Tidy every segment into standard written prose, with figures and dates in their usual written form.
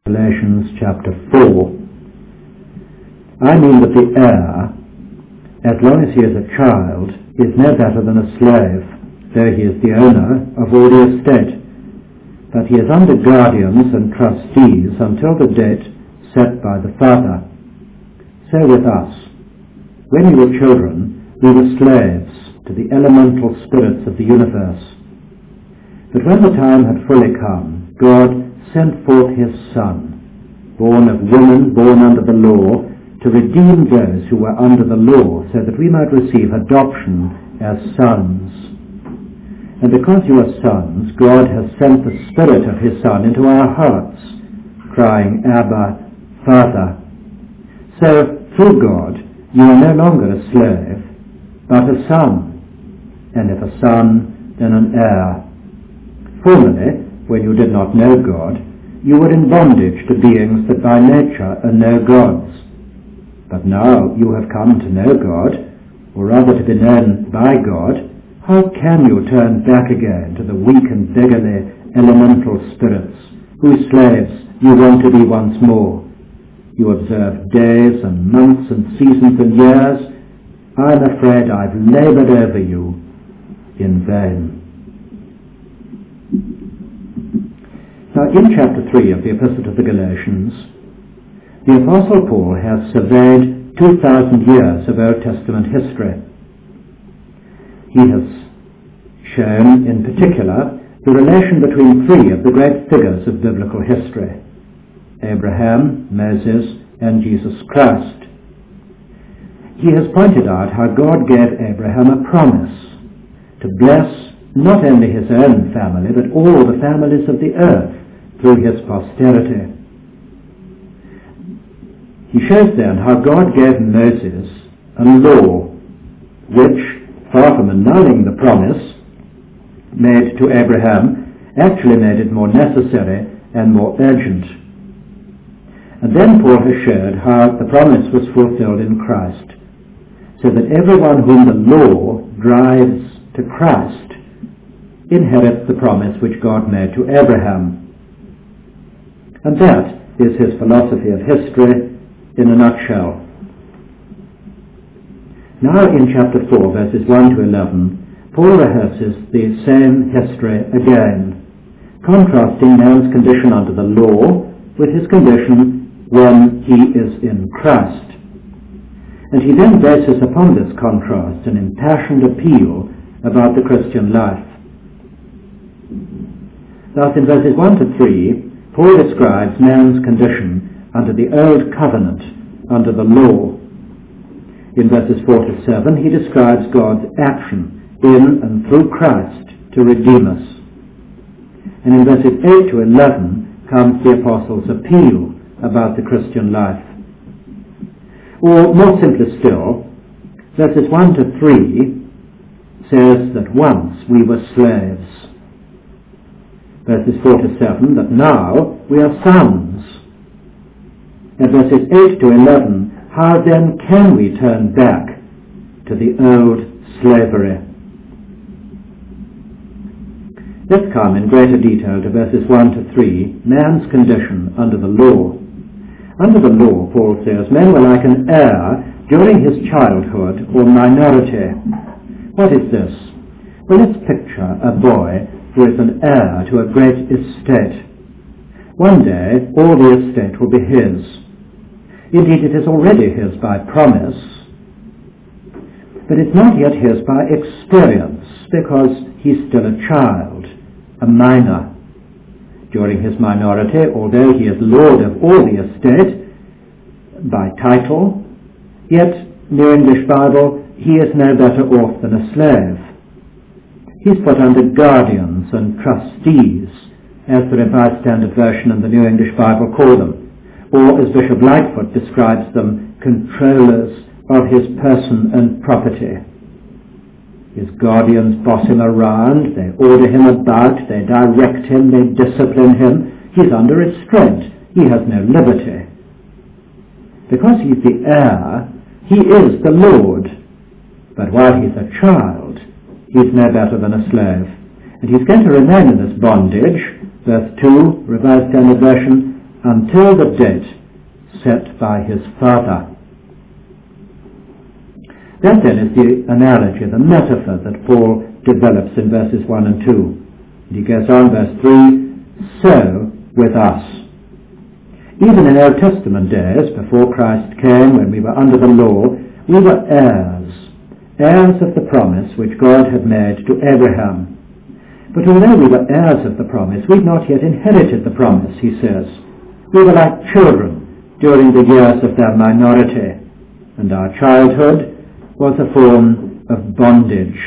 Galatians chapter 4. I mean that the heir, as long as he is a child, is no better than a slave, though he is the owner of all the estate. But he is under guardians and trustees until the date set by the father. So with us. When we were children, we were slaves to the elemental spirits of the universe. But when the time had fully come, God sent forth his Son, born of woman, born under the law, to redeem those who were under the law, so that we might receive adoption as sons. And because you are sons, God has sent the Spirit of his Son into our hearts, crying, Abba, Father. So, through God, you are no longer a slave, but a son, and if a son, then an heir. Formerly, when you did not know God, you were in bondage to beings that by nature are no gods. But now you have come to know God, or rather to be known by God, how can you turn back again to the weak and beggarly elemental spirits, whose slaves you want to be once more? You observe days and months and seasons and years. I'm afraid I've labored over you in vain. Now, in chapter 3 of the Epistle to the Galatians, the Apostle Paul has surveyed 2,000 years of Old Testament history. He has shown, in particular, the relation between three of the great figures of biblical history: Abraham, Moses, and Jesus Christ. He has pointed out how God gave Abraham a promise to bless not only his own family, but all the families of the earth through his posterity. He shows then how God gave Moses a law which, far from annulling the promise made to Abraham, actually made it more necessary and more urgent. And then Paul has showed how the promise was fulfilled in Christ, so that everyone whom the law drives to Christ inherits the promise which God made to Abraham. And that is his philosophy of history in a nutshell. Now in chapter 4, verses 1 to 11, Paul rehearses the same history again, contrasting man's condition under the law with his condition when he is in Christ. And he then bases upon this contrast an impassioned appeal about the Christian life. Thus in verses 1 to 3, Paul describes man's condition under the old covenant, under the law. In verses 4 to 7, he describes God's action in and through Christ to redeem us. And in verses 8 to 11 comes the Apostle's appeal about the Christian life. Or more simply still, verses 1 to 3 says that once we were slaves. Verses 4 to 7, that now we are sons. And verses 8 to 11, how then can we turn back to the old slavery? Let's come in greater detail to verses 1 to 3, man's condition under the law. Under the law, Paul says, men were like an heir during his childhood or minority. What is this? Well, let's picture a boy who is an heir to a great estate. One day, all the estate will be his. Indeed, it is already his by promise, but it's not yet his by experience, because he's still a child, a minor. During his minority, although he is lord of all the estate by title, yet, New English Bible, he is no better off than a slave. He's put under guardians and trustees, as the Revised Standard Version and the New English Bible call them, or as Bishop Lightfoot describes them, controllers of his person and property. His guardians boss him around, they order him about, they direct him, they discipline him. He's under restraint. He has no liberty. Because he's the heir, he is the Lord. But while he's a child, he's no better than a slave. And he's going to remain in this bondage, verse 2, Revised Standard Version, until the date set by his Father. That then is the analogy, the metaphor that Paul develops in verses 1 and 2. And he goes on, verse 3, so with us. Even in Old Testament days, before Christ came, when we were under the law, we were heirs of the promise which God had made to Abraham. But although we were heirs of the promise, we'd not yet inherited the promise, he says. We were like children during the years of their minority, and our childhood was a form of bondage.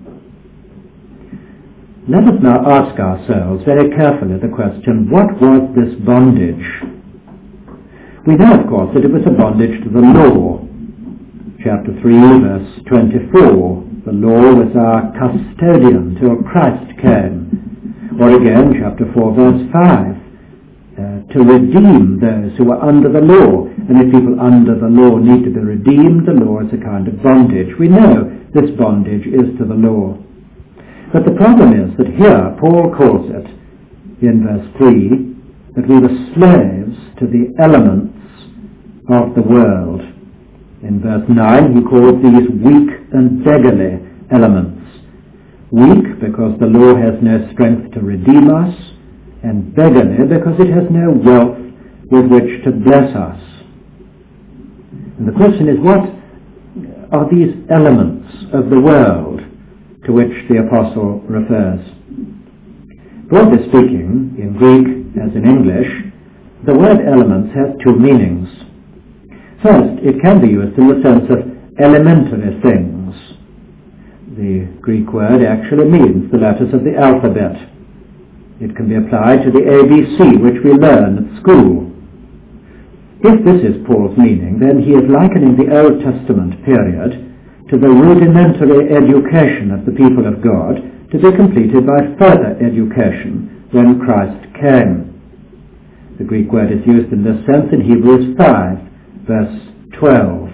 Let us now ask ourselves very carefully the question, what was this bondage? We know, of course, that it was a bondage to the law. Chapter 3, verse 24, the law was our custodian till Christ came. Or again, chapter 4, verse 5, to redeem those who are under the law. And if people under the law need to be redeemed, the law is a kind of bondage. We know this bondage is to the law. But the problem is that here Paul calls it, in verse 3, that we were slaves to the elements of the world. In verse 9 he calls these weak and beggarly elements. Weak because the law has no strength to redeem us, and beggarly because it has no wealth with which to bless us. And the question is, what are these elements of the world to which the apostle refers? Broadly speaking, in Greek as in English, the word elements has two meanings. First, it can be used in the sense of elementary things. The Greek word actually means the letters of the alphabet. It can be applied to the ABC, which we learn at school. If this is Paul's meaning, then he is likening the Old Testament period to the rudimentary education of the people of God to be completed by further education when Christ came. The Greek word is used in this sense in Hebrews 5, verse 12.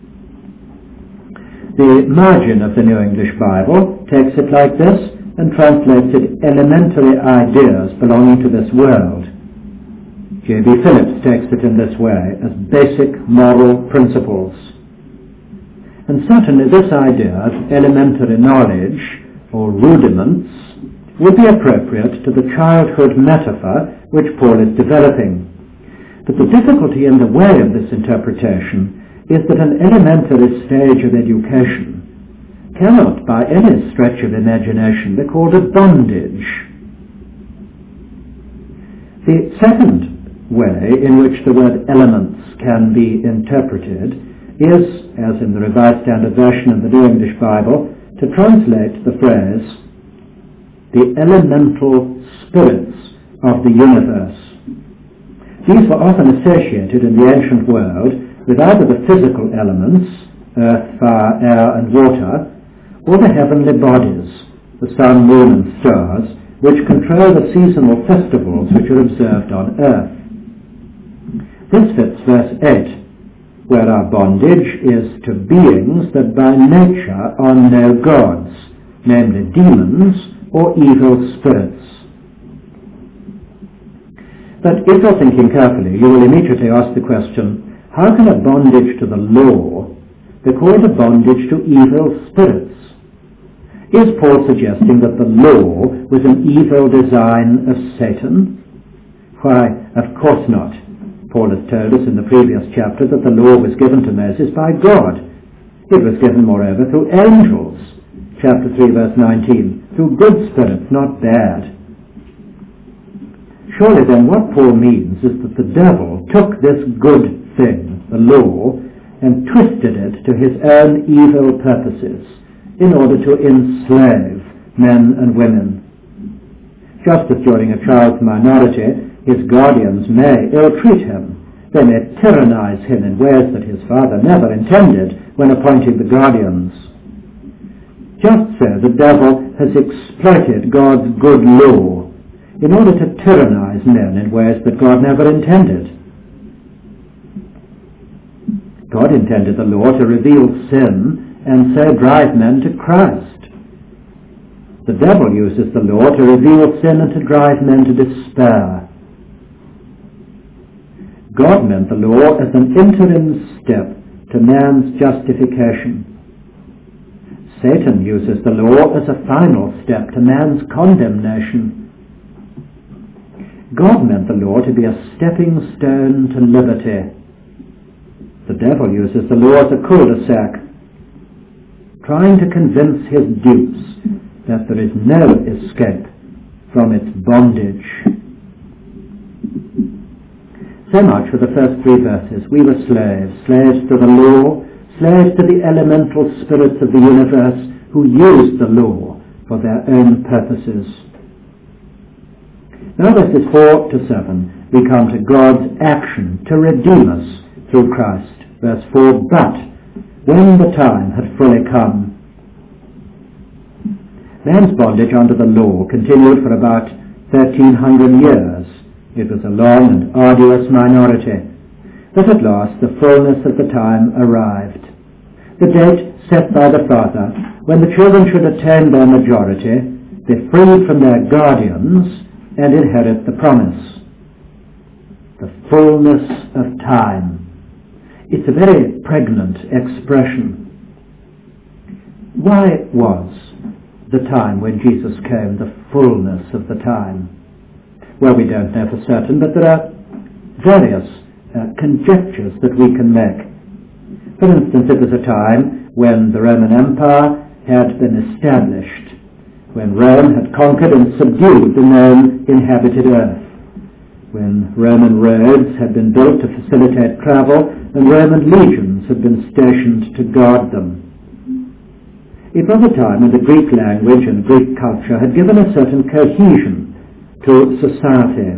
The margin of the New English Bible takes it like this and translates it elementary ideas belonging to this world. J.B. Phillips takes it in this way as basic moral principles. And certainly this idea of elementary knowledge or rudiments would be appropriate to the childhood metaphor which Paul is developing. But the difficulty in the way of this interpretation is that an elementary stage of education cannot by any stretch of imagination be called a bondage. The second way in which the word elements can be interpreted is, as in the Revised Standard Version of the New English Bible, to translate the phrase, the elemental spirits of the universe. These were often associated in the ancient world with either the physical elements, earth, fire, air, and water, or the heavenly bodies, the sun, moon, and stars, which control the seasonal festivals which are observed on earth. This fits verse 8, where our bondage is to beings that by nature are no gods, namely demons or evil spirits. But if you're thinking carefully, you will immediately ask the question, how can a bondage to the law be called a bondage to evil spirits? Is Paul suggesting that the law was an evil design of Satan? Why, of course not. Paul has told us in the previous chapter that the law was given to Moses by God. It was given, moreover, through angels. Chapter 3, verse 19, through good spirits, not bad. Surely then what Paul means is that the devil took this good thing, the law, and twisted it to his own evil purposes in order to enslave men and women. Just as during a child's minority, his guardians may ill-treat him. They may tyrannize him in ways that his father never intended when appointing the guardians. Just so the devil has exploited God's good law in order to tyrannize men in ways that God never intended. God intended the law to reveal sin and so drive men to Christ. The devil uses the law to reveal sin and to drive men to despair. God meant the law as an interim step to man's justification. Satan uses the law as a final step to man's condemnation. God meant the law to be a stepping stone to liberty. The devil uses the law as a cul-de-sac, trying to convince his dupes that there is no escape from its bondage. So much for the first three verses. We were slaves, slaves to the law, slaves to the elemental spirits of the universe who used the law for their own purposes. Now verses 4 to 7, we come to God's action to redeem us through Christ. Verse 4, but when the time had fully come. Man's bondage under the law continued for about 1,300 years. It was a long and arduous minority. But at last the fullness of the time arrived. The date set by the Father, when the children should attain their majority, be freed from their guardians, and inherit the promise. The fullness of time. It's a very pregnant expression. Why was the time when Jesus came the fullness of the time? Well, we don't know for certain, but there are various conjectures that we can make. For instance, it was a time when the Roman Empire had been established, when Rome had conquered and subdued the known inhabited earth, when Roman roads had been built to facilitate travel and Roman legions had been stationed to guard them. It was a time when the Greek language and Greek culture had given a certain cohesion to society.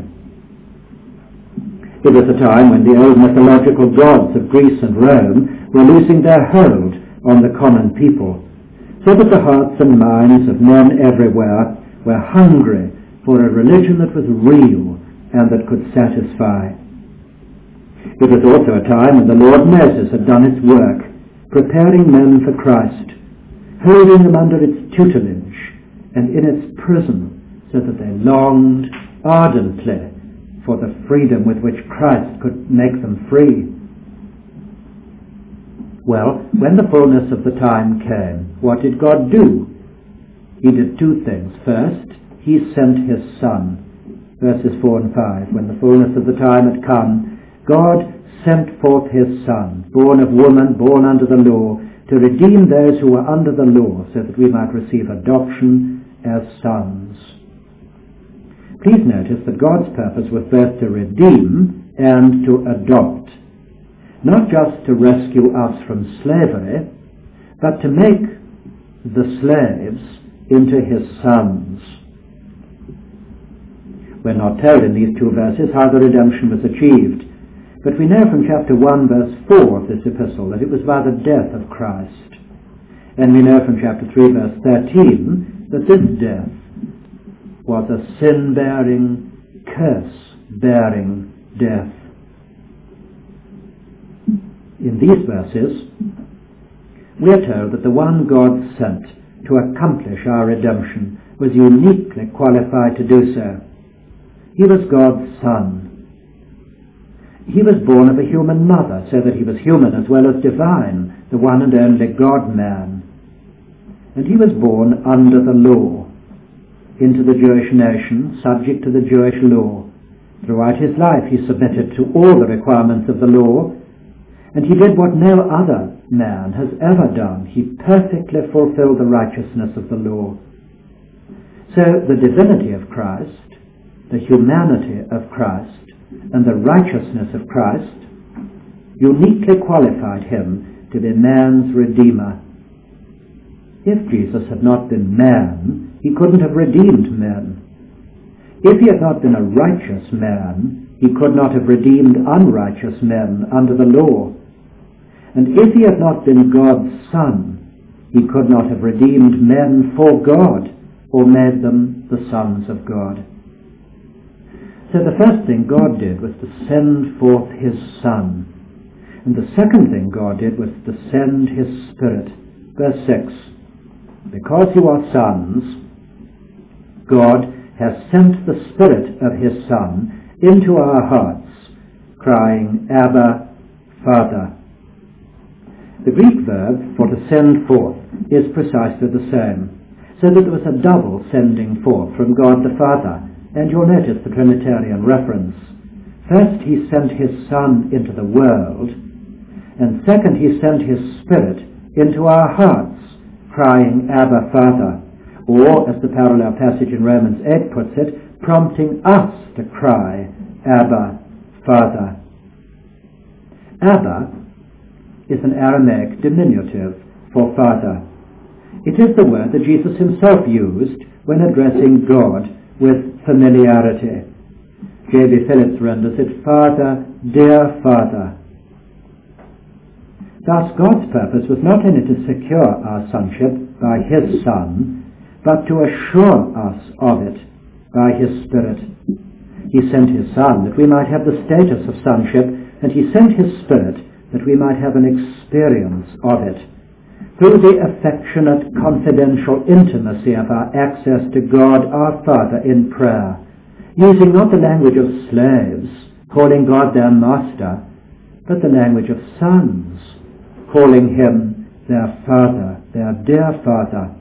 It was a time when the old mythological gods of Greece and Rome were losing their hold on the common people, so that the hearts and minds of men everywhere were hungry for a religion that was real and that could satisfy. It was also a time when the Lord Moses had done its work, preparing men for Christ, holding them under its tutelage and in its prison, so that they longed ardently for the freedom with which Christ could make them free. Well, when the fullness of the time came, what did God do? He did two things. First, he sent his Son. Verses 4 and 5. When the fullness of the time had come, God sent forth his Son, born of woman, born under the law, to redeem those who were under the law, so that we might receive adoption as sons. Please notice that God's purpose was both to redeem and to adopt. Not just to rescue us from slavery, but to make the slaves into his sons. We're not told in these two verses how the redemption was achieved, but we know from chapter 1 verse 4 of this epistle that it was by the death of Christ. And we know from chapter 3 verse 13 that this death was a sin-bearing, curse-bearing death. In these verses, we are told that the one God sent to accomplish our redemption was uniquely qualified to do so. He was God's Son. He was born of a human mother, so that he was human as well as divine, the one and only God-man. And he was born under the law, into the Jewish nation, subject to the Jewish law. Throughout his life he submitted to all the requirements of the law, and he did what no other man has ever done. He perfectly fulfilled the righteousness of the law. So the divinity of Christ, the humanity of Christ, and the righteousness of Christ uniquely qualified him to be man's Redeemer. If Jesus had not been man, he couldn't have redeemed men. If he had not been a righteous man, he could not have redeemed unrighteous men under the law. And if he had not been God's Son, he could not have redeemed men for God or made them the sons of God. So the first thing God did was to send forth his Son. And the second thing God did was to send his Spirit. Verse 6. Because you are sons, God has sent the Spirit of his Son into our hearts, crying, Abba, Father. The Greek verb for to send forth is precisely the same, so that there was a double sending forth from God the Father, and you'll notice the Trinitarian reference. First, he sent his Son into the world, and second, he sent his Spirit into our hearts, crying, Abba, Father, or, as the parallel passage in Romans 8 puts it, prompting us to cry, Abba, Father. Abba is an Aramaic diminutive for Father. It is the word that Jesus himself used when addressing God with familiarity. J.B. Phillips renders it, Father, dear Father. Thus, God's purpose was not only to secure our sonship by his Son, but to assure us of it by his Spirit. He sent his Son that we might have the status of sonship, and he sent his Spirit that we might have an experience of it, through the affectionate, confidential intimacy of our access to God our Father in prayer, using not the language of slaves, calling God their master, but the language of sons, calling him their Father, their dear Father.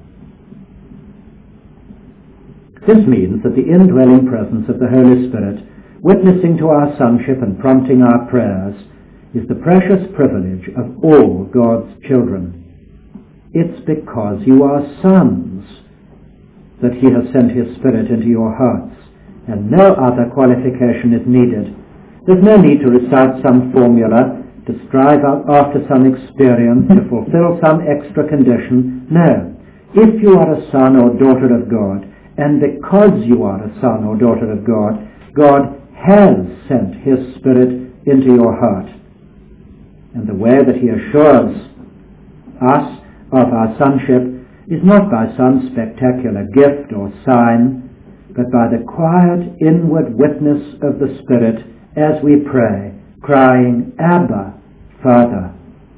This means that the indwelling presence of the Holy Spirit, witnessing to our sonship and prompting our prayers, is the precious privilege of all God's children. It's because you are sons that he has sent his Spirit into your hearts, and no other qualification is needed. There's no need to recite some formula, to strive after some experience, to fulfill some extra condition. No. If you are a son or daughter of God, and because you are a son or daughter of God, God has sent his Spirit into your heart. And the way that he assures us of our sonship is not by some spectacular gift or sign, but by the quiet inward witness of the Spirit as we pray, crying, Abba, Father.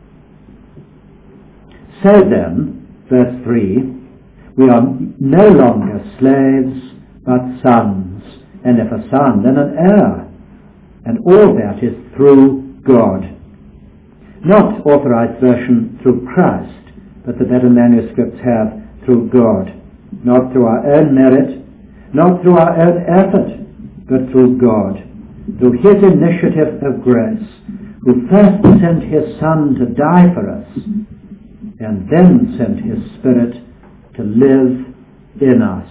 So then, verse 3, we are no longer slaves, but sons, and if a son, then an heir, and all that is through God. Not Authorized Version through Christ, but the better manuscripts have through God. Not through our own merit, not through our own effort, but through God, through his initiative of grace, who first sent his Son to die for us, and then sent his Spirit to live in us.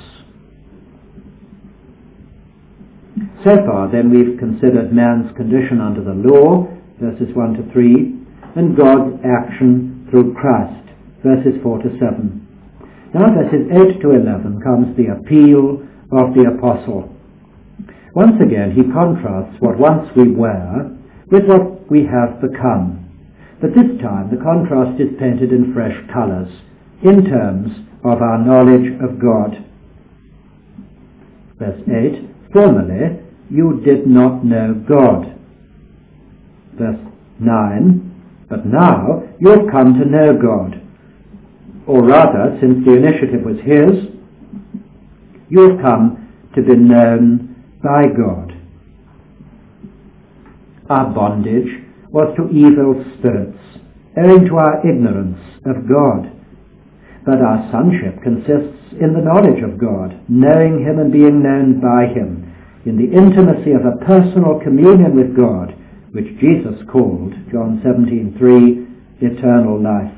So far, then, we've considered man's condition under the law, verses 1 to 3, and God's action through Christ, verses 4 to 7. Now, verses 8 to 11 comes the appeal of the apostle. Once again, he contrasts what once we were with what we have become. But this time, the contrast is painted in fresh colors, in terms of our knowledge of God. Verse 8, formerly you did not know God. Verse 9, but now you have come to know God. Or rather, since the initiative was his, you have come to be known by God. Our bondage was to evil spirits, owing to our ignorance of God. But our sonship consists in the knowledge of God, knowing him and being known by him, in the intimacy of a personal communion with God, which Jesus called, John 17:3, eternal life.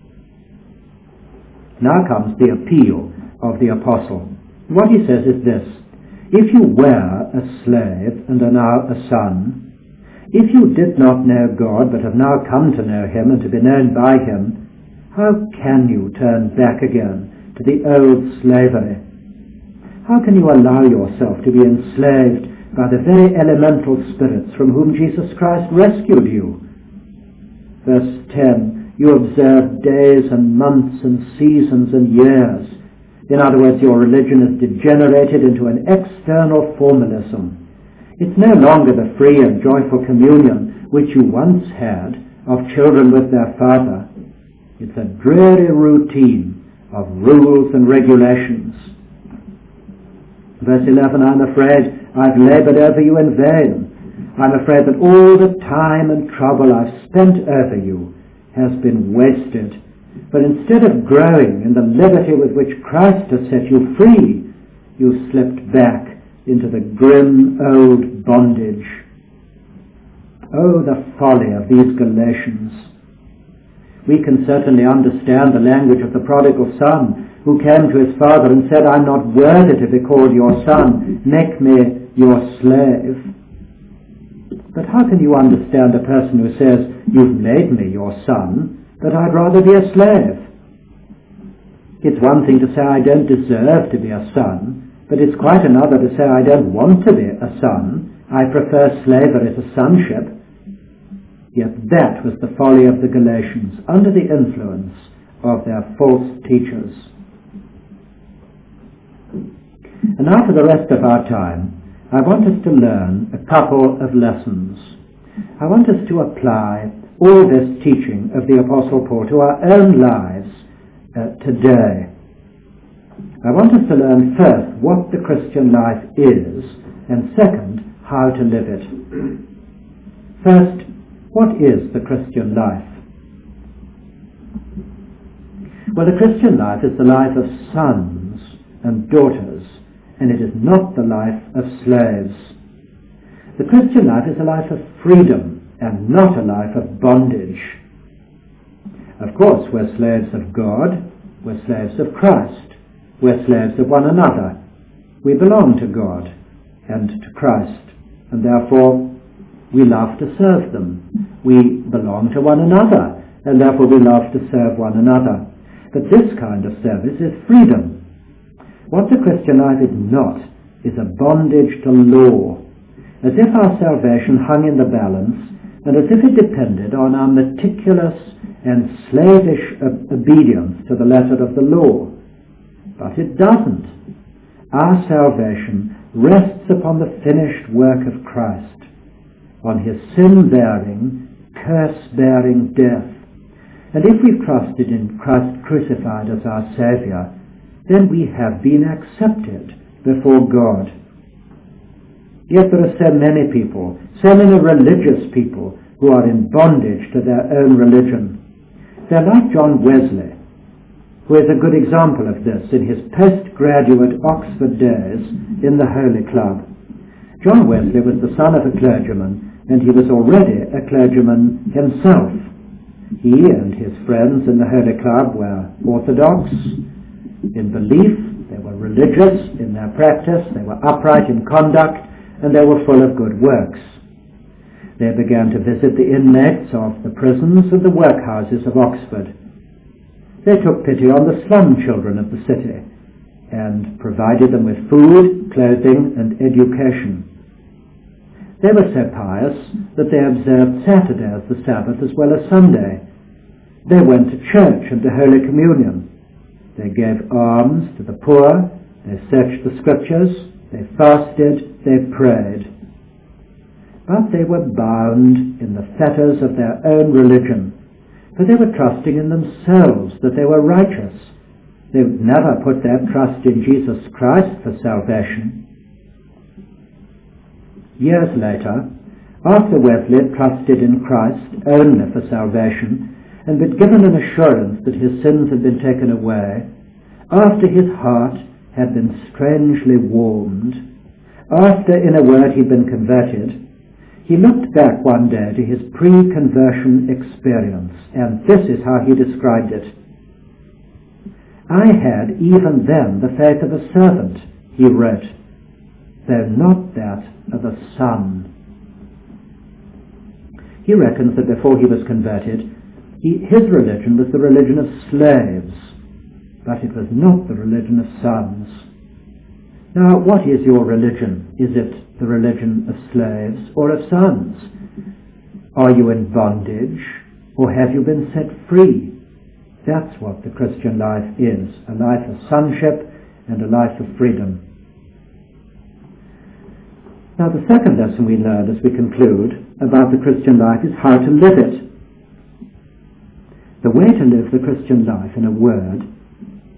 Now comes the appeal of the apostle. What he says is this: if you were a slave and are now a son, if you did not know God but have now come to know him and to be known by him, how can you turn back again to the old slavery? How can you allow yourself to be enslaved by the very elemental spirits from whom Jesus Christ rescued you? Verse 10, you observe days and months and seasons and years. In other words, your religion has degenerated into an external formalism. It's no longer the free and joyful communion which you once had of children with their father. It's a dreary routine of rules and regulations. Verse 11, I'm afraid I've labored over you in vain. I'm afraid that all the time and trouble I've spent over you has been wasted. But instead of growing in the liberty with which Christ has set you free, you slipped back into the grim old bondage. Oh, the folly of these Galatians. We can certainly understand the language of the prodigal son who came to his father and said, I'm not worthy to be called your son. Make me your slave. But how can you understand a person who says, you've made me your son, but I'd rather be a slave? It's one thing to say I don't deserve to be a son, but it's quite another to say I don't want to be a son. I prefer slavery to sonship. Yet that was the folly of the Galatians under the influence of their false teachers. And now for the rest of our time, I want us to learn a couple of lessons. I want us to apply all this teaching of the Apostle Paul to our own lives today. I want us to learn first what the Christian life is, and second, how to live it. First, what is the Christian life? Well, the Christian life is the life of sons and daughters, and it is not the life of slaves. The Christian life is a life of freedom and not a life of bondage. Of course, we're slaves of God, we're slaves of Christ, we're slaves of one another. We belong to God and to Christ, and therefore we love to serve them. We belong to one another, and therefore we love to serve one another. But this kind of service is freedom. What the Christian life is not is a bondage to law, as if our salvation hung in the balance, and as if it depended on our meticulous and slavish obedience to the letter of the law. But it doesn't. Our salvation rests upon the finished work of Christ, on his sin-bearing, curse-bearing death. And if we've trusted in Christ crucified as our Saviour, then we have been accepted before God. Yet there are so many people, so many religious people, who are in bondage to their own religion. They're like John Wesley, who is a good example of this in his postgraduate Oxford days in the Holy Club. John Wesley was the son of a clergyman, and he was already a clergyman himself. He and his friends in the Holy Club were orthodox in belief, they were religious in their practice, they were upright in conduct, and they were full of good works. They began to visit the inmates of the prisons and the workhouses of Oxford. They took pity on the slum children of the city and provided them with food, clothing, and education. They were so pious that they observed Saturday as the Sabbath as well as Sunday. They went to church and to Holy Communion. They gave alms to the poor, they searched the Scriptures, they fasted, they prayed. But they were bound in the fetters of their own religion, for they were trusting in themselves that they were righteous. They would never put their trust in Jesus Christ for salvation. Years later, after Wesley trusted in Christ only for salvation, and been given an assurance that his sins had been taken away, after his heart had been strangely warmed, after, in a word, he'd been converted, he looked back one day to his pre-conversion experience, and this is how he described it. I had even then the faith of a servant, he wrote, though not that of a son. He reckons that before he was converted, his religion was the religion of slaves, but it was not the religion of sons. Now, what is your religion? Is it the religion of slaves or of sons? Are you in bondage, or have you been set free? That's what the Christian life is, a life of sonship and a life of freedom. Now, the second lesson we learn as we conclude about the Christian life is how to live it. The way to live the Christian life, in a word,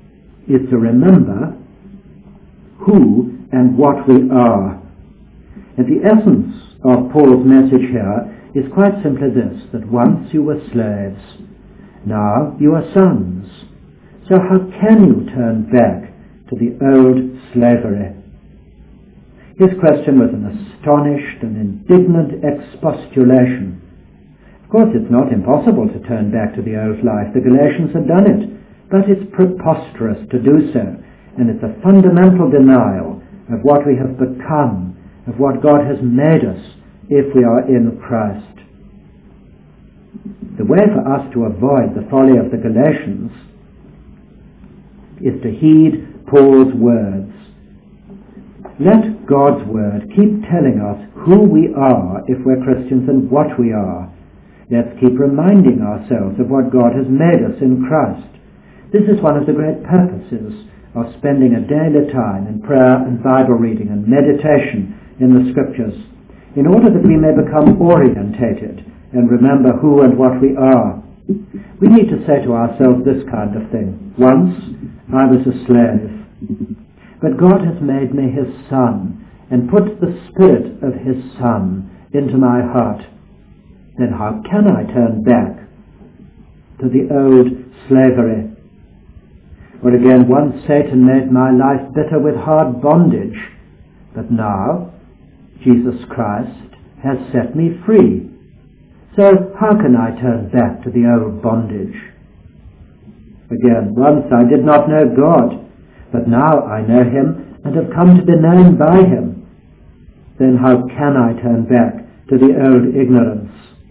is to remember who and what we are. And the essence of Paul's message here is quite simply this, that once you were slaves, now you are sons. So how can you turn back to the old slavery? His question was an astonished and indignant expostulation. Of course, it's not impossible to turn back to the old life. The Galatians had done it, but it's preposterous to do so, and it's a fundamental denial of what we have become, of what God has made us if we are in Christ. The way for us to avoid the folly of the Galatians is to heed Paul's words. Let God's word keep telling us who we are if we're Christians and what we are. Let's keep reminding ourselves of what God has made us in Christ. This is one of the great purposes of spending a daily time in prayer and Bible reading and meditation in the Scriptures, in order that we may become orientated and remember who and what we are. We need to say to ourselves this kind of thing. Once I was a slave, but God has made me his son and put the Spirit of his Son into my heart. Then how can I turn back to the old slavery? Or again, once Satan made my life bitter with hard bondage, but now Jesus Christ has set me free. So how can I turn back to the old bondage? Again, once I did not know God, but now I know him and have come to be known by him. Then how can I turn back to the old ignorance?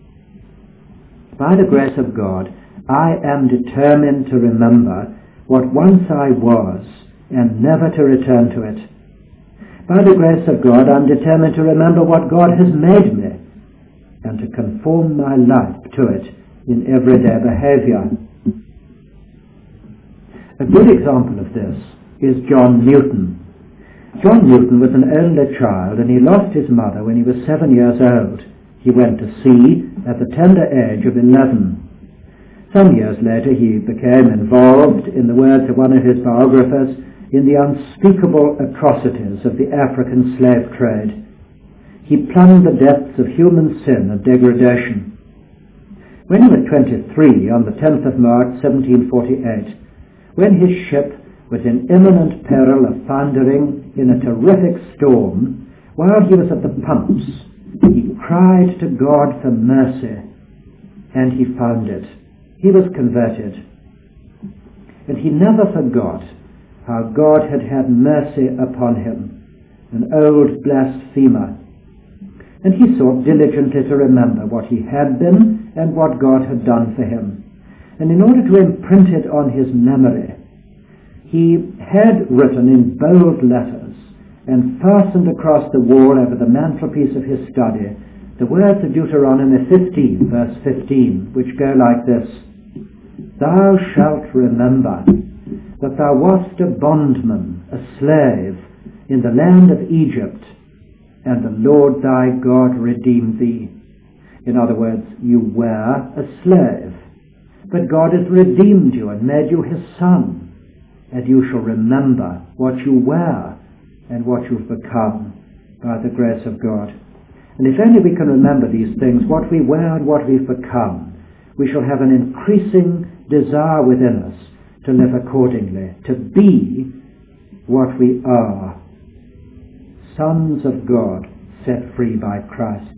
By the grace of God, I am determined to remember what once I was and never to return to it. By the grace of God, I'm determined to remember what God has made me and to conform my life to it in everyday behavior. A good example of this is John Newton. John Newton was an only child, and he lost his mother when he was 7 years old. He went to sea at the tender age of 11. Some years later he became involved, in the words of one of his biographers, in the unspeakable atrocities of the African slave trade. He plumbed the depths of human sin and degradation. When he was 23, on the 10th of March 1748, when his ship was in imminent peril of foundering in a terrific storm, while he was at the pumps, he cried to God for mercy, and he found it. He was converted. And he never forgot how God had had mercy upon him, an old blasphemer. And he sought diligently to remember what he had been and what God had done for him. And in order to imprint it on his memory, he had written in bold letters and fastened across the wall over the mantelpiece of his study the words of Deuteronomy 15, verse 15, which go like this: Thou shalt remember that thou wast a bondman, a slave, in the land of Egypt, and the Lord thy God redeemed thee. In other words, you were a slave, but God has redeemed you and made you his son, and you shall remember what you were and what you've become by the grace of God. And if only we can remember these things, what we were and what we've become, we shall have an increasing desire within us to live accordingly, to be what we are, sons of God set free by Christ.